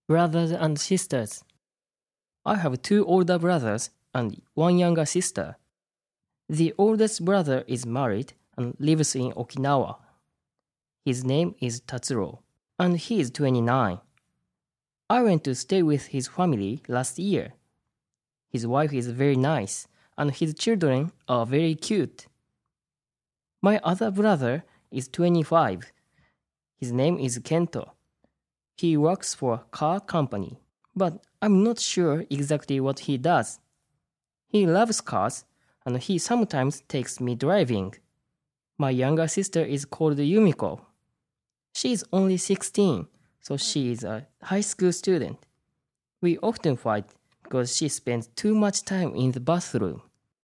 Brothers and sisters. I have two older brothers and one younger sister. The oldest brother is married and lives in Okinawa. His name is Tatsuro, and he is 29. I went to stay with his family last year. His wife is very nice, and his children are very cute. My other brother is 25. His name is Kento. He works for a car company, but I'm not sure exactly what he does. He loves cars, and he sometimes takes me driving. My younger sister is called Yumiko. She is only 16, so she is a high school student. We often fight because she spends too much time in the bathroom.